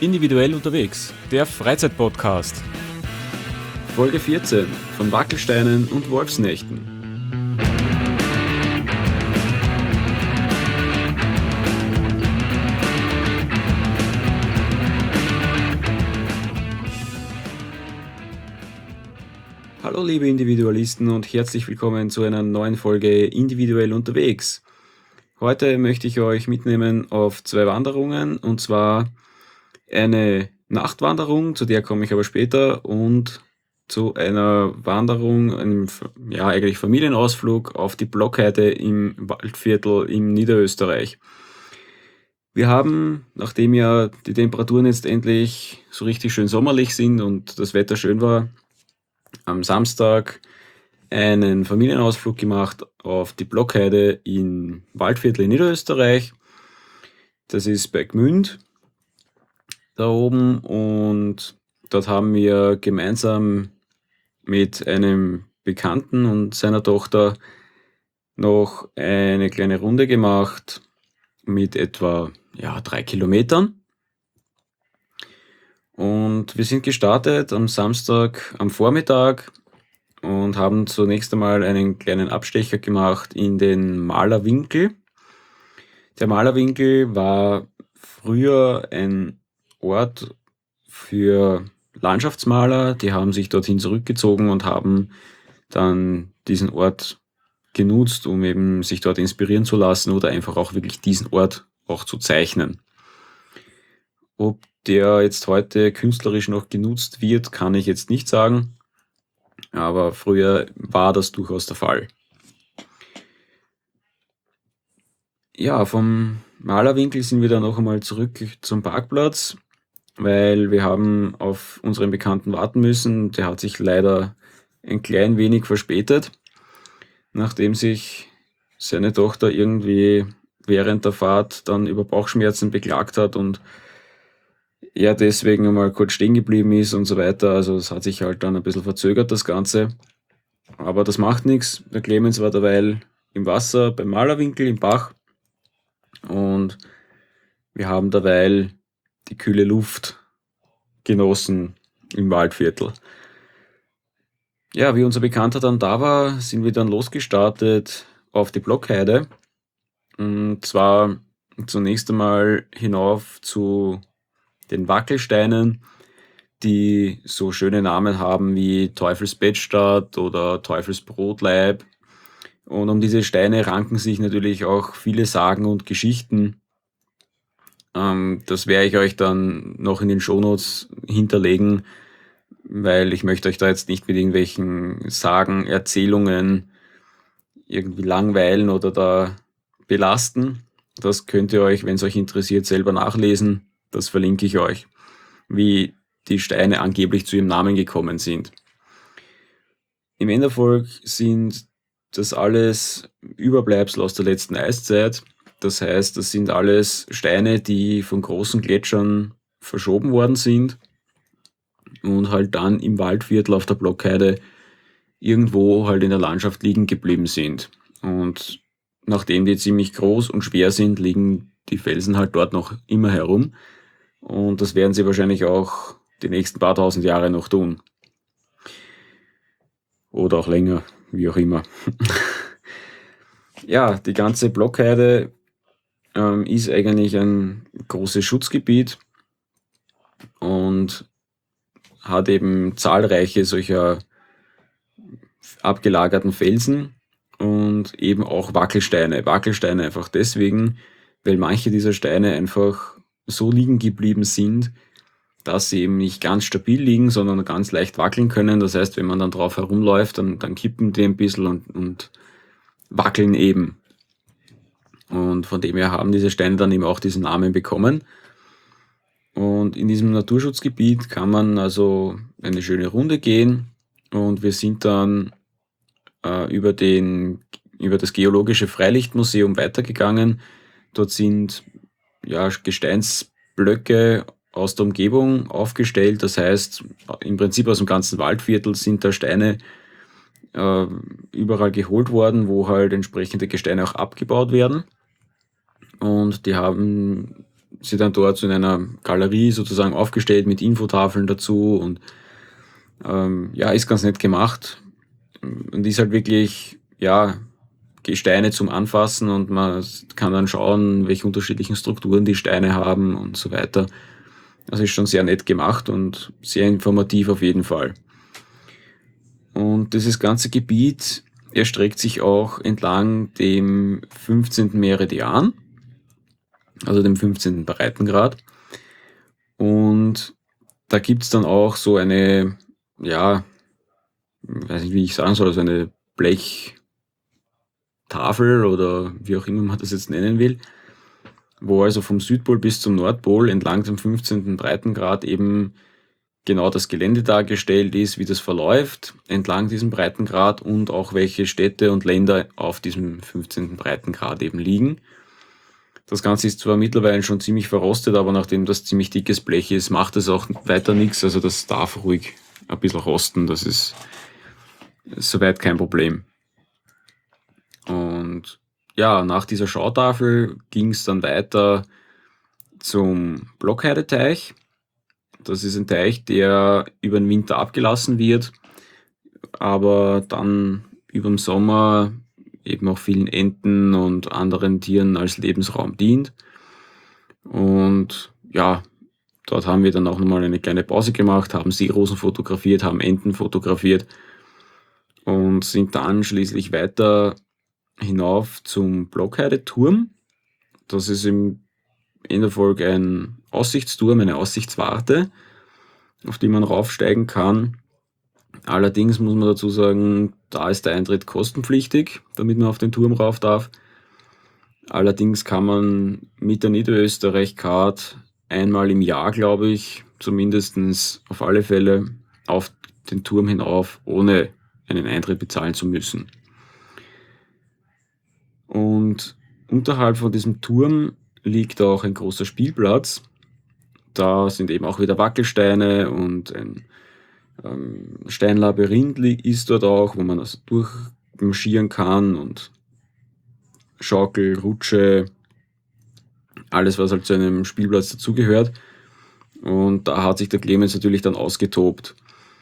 Individuell unterwegs, der Freizeitpodcast. Folge 14 von Wackelsteinen und Wolfsnächten. Hallo liebe Individualisten und herzlich willkommen zu einer neuen Folge Individuell unterwegs. Heute möchte ich euch mitnehmen auf 2 Wanderungen, und zwar eine Nachtwanderung, zu der komme ich aber später, und zu einer Wanderung, einem eigentlich Familienausflug auf die Blockheide im Waldviertel in Niederösterreich. Wir haben, nachdem ja die Temperaturen jetzt endlich so richtig schön sommerlich sind und das Wetter schön war, am Samstag einen Familienausflug gemacht auf die Blockheide im Waldviertel in Niederösterreich. Das ist bei Gmünd da oben, und dort haben wir gemeinsam mit einem Bekannten und seiner Tochter noch eine kleine Runde gemacht mit etwa 3 Kilometern. Und wir sind gestartet am Samstag am Vormittag und haben zunächst einmal einen kleinen Abstecher gemacht in den Malerwinkel. Der Malerwinkel war früher ein Ort für Landschaftsmaler, die haben sich dorthin zurückgezogen und haben dann diesen Ort genutzt, um eben sich dort inspirieren zu lassen oder einfach auch wirklich diesen Ort auch zu zeichnen. Ob der jetzt heute künstlerisch noch genutzt wird, kann ich jetzt nicht sagen, aber früher war das durchaus der Fall. Ja, vom Malerwinkel sind wir dann noch einmal zurück zum Parkplatz, weil wir haben auf unseren Bekannten warten müssen. Der hat sich leider ein klein wenig verspätet, nachdem sich seine Tochter irgendwie während der Fahrt dann über Bauchschmerzen beklagt hat und er deswegen einmal kurz stehen geblieben ist und so weiter. Also es hat sich halt dann ein bisschen verzögert, das Ganze. Aber das macht nichts. Der Clemens war derweil im Wasser beim Malerwinkel im Bach und wir haben derweil die kühle Luft genossen im Waldviertel. Ja, wie unser Bekannter dann da war, sind wir dann losgestartet auf die Blockheide. Und zwar zunächst einmal hinauf zu den Wackelsteinen, die so schöne Namen haben wie Teufelsbettstadt oder Teufelsbrotleib. Und um diese Steine ranken sich natürlich auch viele Sagen und Geschichten. Das werde ich euch dann noch in den Shownotes hinterlegen, weil ich möchte euch da jetzt nicht mit irgendwelchen Sagen, Erzählungen irgendwie langweilen oder da belasten. Das könnt ihr euch, wenn es euch interessiert, selber nachlesen. Das verlinke ich euch, wie die Steine angeblich zu ihrem Namen gekommen sind. Im Enderfolg sind das alles Überbleibsel aus der letzten Eiszeit. Das heißt, das sind alles Steine, die von großen Gletschern verschoben worden sind und halt dann im Waldviertel auf der Blockheide irgendwo halt in der Landschaft liegen geblieben sind. Und nachdem die ziemlich groß und schwer sind, liegen die Felsen halt dort noch immer herum. Und das werden sie wahrscheinlich auch die nächsten paar tausend Jahre noch tun. Oder auch länger, wie auch immer. Ja, die ganze Blockheide ist eigentlich ein großes Schutzgebiet und hat eben zahlreiche solcher abgelagerten Felsen und eben auch Wackelsteine. Wackelsteine einfach deswegen, weil manche dieser Steine einfach so liegen geblieben sind, dass sie eben nicht ganz stabil liegen, sondern ganz leicht wackeln können. Das heißt, wenn man dann drauf herumläuft, dann kippen die ein bisschen und wackeln eben. Und von dem her haben diese Steine dann eben auch diesen Namen bekommen. Und in diesem Naturschutzgebiet kann man also eine schöne Runde gehen, und wir sind dann über das Geologische Freilichtmuseum weitergegangen. Dort sind Gesteinsblöcke aus der Umgebung aufgestellt. Das heißt, im Prinzip aus dem ganzen Waldviertel sind da Steine überall geholt worden, wo halt entsprechende Gesteine auch abgebaut werden. Und die haben sie dann dort so in einer Galerie sozusagen aufgestellt mit Infotafeln dazu und ja, ist ganz nett gemacht und ist halt wirklich, ja, Gesteine zum Anfassen und man kann dann schauen, welche unterschiedlichen Strukturen die Steine haben und so weiter. Also ist schon sehr nett gemacht und sehr informativ auf jeden Fall. Und dieses ganze Gebiet erstreckt sich auch entlang dem 15. Meridian, also dem 15. Breitengrad. Und da gibt's dann auch so eine, ja, weiß nicht, wie ich sagen soll, also eine Blechtafel oder wie auch immer man das jetzt nennen will, wo also vom Südpol bis zum Nordpol entlang dem 15. Breitengrad eben genau das Gelände dargestellt ist, wie das verläuft entlang diesem Breitengrad und auch welche Städte und Länder auf diesem 15. Breitengrad eben liegen. Das Ganze ist zwar mittlerweile schon ziemlich verrostet, aber nachdem das ziemlich dickes Blech ist, macht es auch weiter nichts. Also das darf ruhig ein bisschen rosten, das ist soweit kein Problem. Und ja, nach dieser Schautafel ging es dann weiter zum Blockheideteich. Das ist ein Teich, der über den Winter abgelassen wird, aber dann über den Sommer eben auch vielen Enten und anderen Tieren als Lebensraum dient. Und ja, dort haben wir dann auch nochmal eine kleine Pause gemacht, haben Seerosen fotografiert, haben Enten fotografiert und sind dann schließlich weiter hinauf zum Blockheideturm. Das ist im Endeffekt ein Aussichtsturm, eine Aussichtswarte, auf die man raufsteigen kann. Allerdings muss man dazu sagen, da ist der Eintritt kostenpflichtig, damit man auf den Turm rauf darf. Allerdings kann man mit der Niederösterreich-Card einmal im Jahr, glaube ich, zumindest auf alle Fälle auf den Turm hinauf, ohne einen Eintritt bezahlen zu müssen. Und unterhalb von diesem Turm liegt auch ein großer Spielplatz. Da sind eben auch wieder Wackelsteine und ein Steinlabyrinth ist dort auch, wo man also durchmarschieren kann und Schaukel, Rutsche, alles was halt zu einem Spielplatz dazugehört. Und da hat sich der Clemens natürlich dann ausgetobt.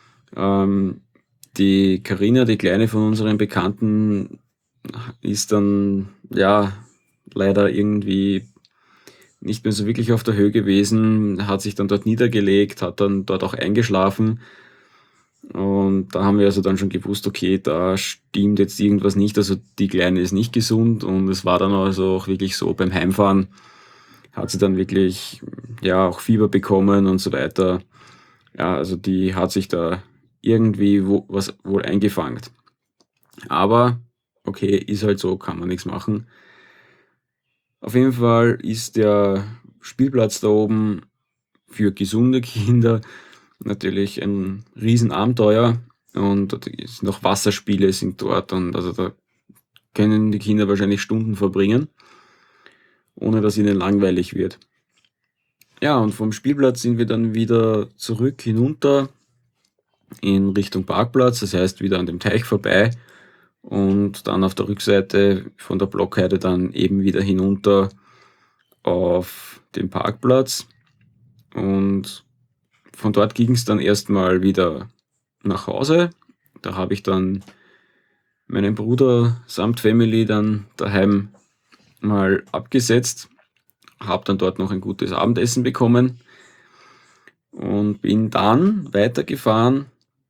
Die Carina, die Kleine von unseren Bekannten, ist dann ja leider irgendwie nicht mehr so wirklich auf der Höhe gewesen, hat sich dann dort niedergelegt, hat dann dort auch eingeschlafen. Und da haben wir also dann schon gewusst, okay, da stimmt jetzt irgendwas nicht, also die Kleine ist nicht gesund und es war dann also auch wirklich so, beim Heimfahren hat sie dann wirklich, ja, auch Fieber bekommen und so weiter. Ja, also die hat sich da irgendwie was wohl eingefangen. Aber, okay, ist halt so, kann man nichts machen. Auf jeden Fall ist der Spielplatz da oben für gesunde Kinder natürlich ein Riesenabenteuer und noch Wasserspiele sind dort und also da können die Kinder wahrscheinlich Stunden verbringen, ohne dass ihnen langweilig wird. Ja, und vom Spielplatz sind wir dann wieder zurück hinunter in Richtung Parkplatz, das heißt wieder an dem Teich vorbei und dann auf der Rückseite von der Blockheide dann eben wieder hinunter auf den Parkplatz. Und von dort ging es dann erstmal wieder nach Hause. Da habe ich dann meinen Bruder samt Family dann daheim mal abgesetzt, habe dann dort noch ein gutes Abendessen bekommen und bin dann weitergefahren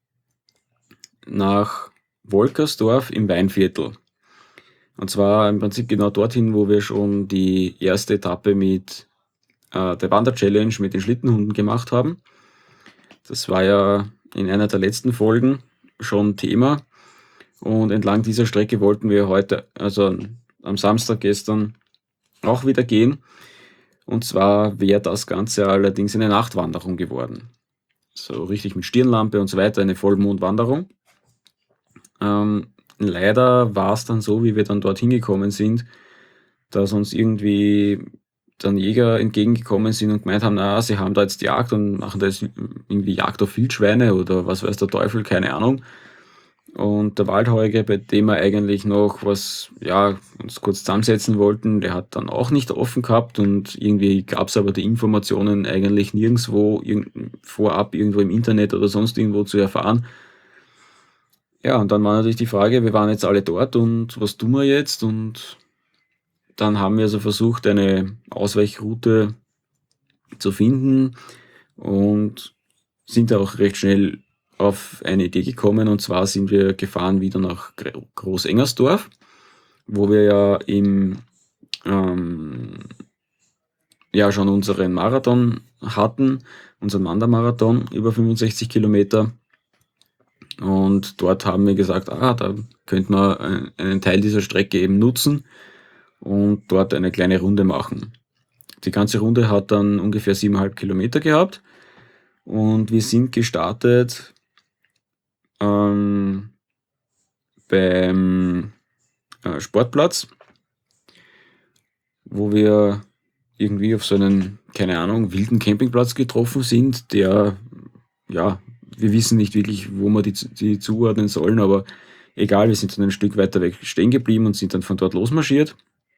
nach Wolkersdorf im Weinviertel. Und zwar im Prinzip genau dorthin, wo wir schon die erste Etappe mit der Wander-Challenge mit den Schlittenhunden gemacht haben. Das war ja in einer der letzten Folgen schon Thema. Und entlang dieser Strecke wollten wir heute, also am Samstag gestern, auch wieder gehen. Und zwar wäre das Ganze allerdings eine Nachtwanderung geworden. So richtig mit Stirnlampe und so weiter, eine Vollmondwanderung. Leider war es dann so, wie wir dann dorthin gekommen sind, dass uns irgendwie dann Jäger entgegengekommen sind und gemeint haben, na, sie haben da jetzt Jagd und machen da jetzt irgendwie Jagd auf Wildschweine oder was weiß der Teufel, keine Ahnung. Und der Waldheuge, bei dem wir eigentlich noch was, ja, uns kurz zusammensetzen wollten, der hat dann auch nicht offen gehabt und irgendwie gab es aber die Informationen eigentlich nirgendwo vorab irgendwo im Internet oder sonst irgendwo zu erfahren. Ja, und dann war natürlich die Frage, wir waren jetzt alle dort und was tun wir jetzt? Und dann haben wir also versucht, eine Ausweichroute zu finden und sind auch recht schnell auf eine Idee gekommen. Und zwar sind wir gefahren wieder nach Großengersdorf, wo wir ja schon unseren Marathon hatten, unseren Wandermarathon über 65 Kilometer. Und dort haben wir gesagt, da könnte man einen Teil dieser Strecke eben nutzen und dort eine kleine Runde machen. Die ganze Runde hat dann ungefähr 7,5 Kilometer gehabt und wir sind gestartet beim Sportplatz, wo wir irgendwie auf so einen, keine Ahnung, wilden Campingplatz getroffen sind, der, ja, wir wissen nicht wirklich, wo wir die zuordnen sollen, aber egal, wir sind dann ein Stück weiter weg stehen geblieben und sind dann von dort losmarschiert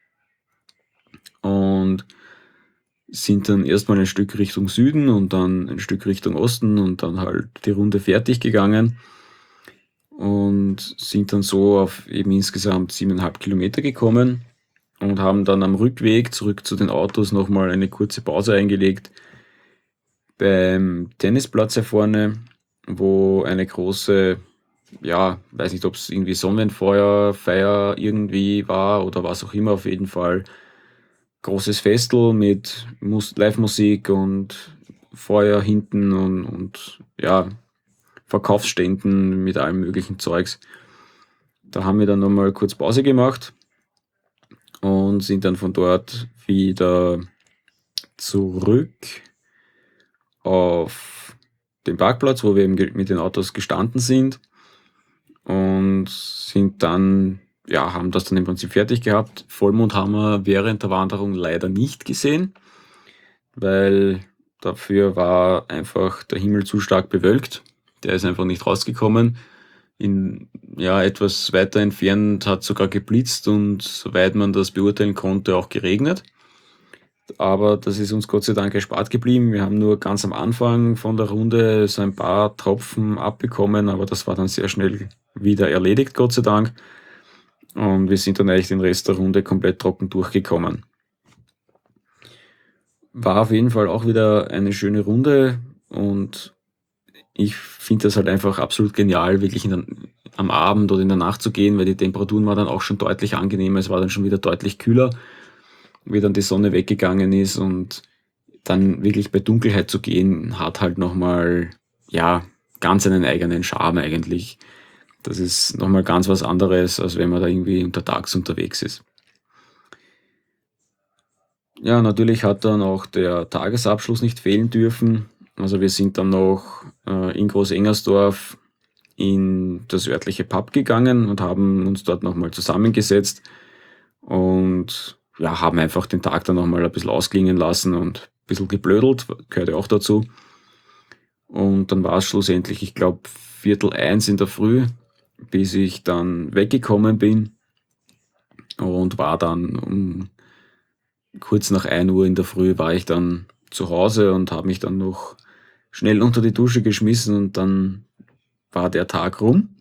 und sind dann erstmal ein Stück Richtung Süden und dann ein Stück Richtung Osten und dann halt die Runde fertig gegangen und sind dann so auf eben insgesamt 7,5 Kilometer gekommen und haben dann am Rückweg zurück zu den Autos nochmal eine kurze Pause eingelegt beim Tennisplatz hier vorne, wo eine große, ja, weiß nicht, ob es irgendwie Sonnenfeuerfeier irgendwie war oder was auch immer, auf jeden Fall großes Festel mit Live-Musik und Feuer hinten und ja, Verkaufsständen mit allem möglichen Zeugs. Da haben wir dann nochmal kurz Pause gemacht und sind dann von dort wieder zurück auf den Parkplatz, wo wir eben mit den Autos gestanden sind und sind dann, ja, haben das dann im Prinzip fertig gehabt. Vollmond haben wir während der Wanderung leider nicht gesehen, weil dafür war einfach der Himmel zu stark bewölkt. Der ist einfach nicht rausgekommen. Etwas weiter entfernt hat sogar geblitzt und soweit man das beurteilen konnte, auch geregnet. Aber das ist uns Gott sei Dank erspart geblieben. Wir haben nur ganz am Anfang von der Runde so ein paar Tropfen abbekommen, aber das war dann sehr schnell wieder erledigt, Gott sei Dank. Und wir sind dann eigentlich den Rest der Runde komplett trocken durchgekommen. War auf jeden Fall auch wieder eine schöne Runde und ich finde das halt einfach absolut genial, wirklich am Abend oder in der Nacht zu gehen, weil die Temperaturen waren dann auch schon deutlich angenehmer, es war dann schon wieder deutlich kühler, wie dann die Sonne weggegangen ist und dann wirklich bei Dunkelheit zu gehen, hat halt nochmal, ja, ganz einen eigenen Charme eigentlich. Das ist nochmal ganz was anderes, als wenn man da irgendwie untertags unterwegs ist. Ja, natürlich hat dann auch der Tagesabschluss nicht fehlen dürfen. Also wir sind dann noch in Großengersdorf in das örtliche Pub gegangen und haben uns dort nochmal zusammengesetzt und ja, haben einfach den Tag dann nochmal ein bisschen ausklingen lassen und ein bisschen geblödelt, gehört ja auch dazu. Und dann war es schlussendlich, ich glaube, 12:45 in der Früh, bis ich dann weggekommen bin und war dann kurz nach 1 Uhr in der Früh war ich dann zu Hause und habe mich dann noch schnell unter die Dusche geschmissen und dann war der Tag rum.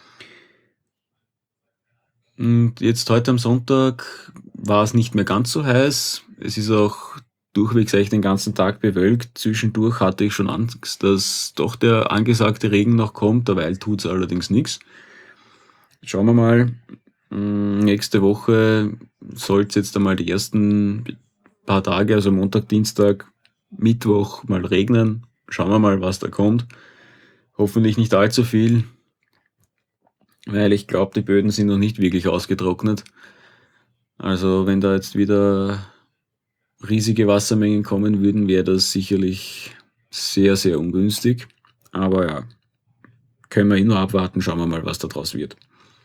Und jetzt heute am Sonntag war es nicht mehr ganz so heiß. Es ist auch durchwegs eigentlich den ganzen Tag bewölkt. Zwischendurch hatte ich schon Angst, dass doch der angesagte Regen noch kommt. Derweil tut es allerdings nichts. Schauen wir mal. Nächste Woche soll es jetzt einmal die ersten paar Tage, also Montag, Dienstag, Mittwoch mal regnen. Schauen wir mal, was da kommt. Hoffentlich nicht allzu viel, weil ich glaube, die Böden sind noch nicht wirklich ausgetrocknet. Also wenn da jetzt wieder riesige Wassermengen kommen würden, wäre das sicherlich sehr, sehr ungünstig. Aber ja, können wir nur abwarten, schauen wir mal, was da draus wird.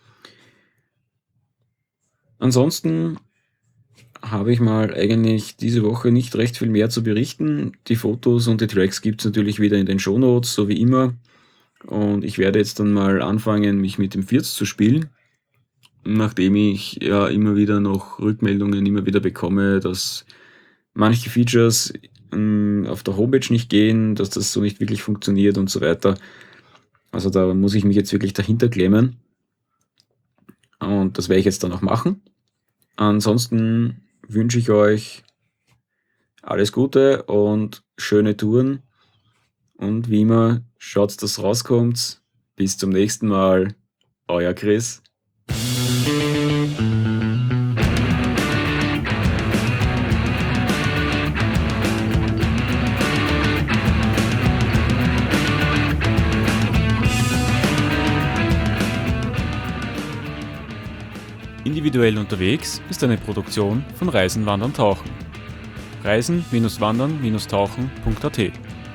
Ansonsten habe ich mal eigentlich diese Woche nicht recht viel mehr zu berichten. Die Fotos und die Tracks gibt es natürlich wieder in den Shownotes, so wie immer. Und ich werde jetzt dann mal anfangen, mich mit dem Firz zu spielen, nachdem ich ja immer wieder noch Rückmeldungen immer wieder bekomme, dass manche Features auf der Homepage nicht gehen, dass das so nicht wirklich funktioniert und so weiter. Also da muss ich mich jetzt wirklich dahinter klemmen. Und das werde ich jetzt dann auch machen. Ansonsten wünsche ich euch alles Gute und schöne Touren. Und wie immer, schaut, dass rauskommt. Bis zum nächsten Mal. Euer Chris. Individuell unterwegs ist eine Produktion von Reisen, Wandern, Tauchen. Reisen-Wandern-Tauchen.at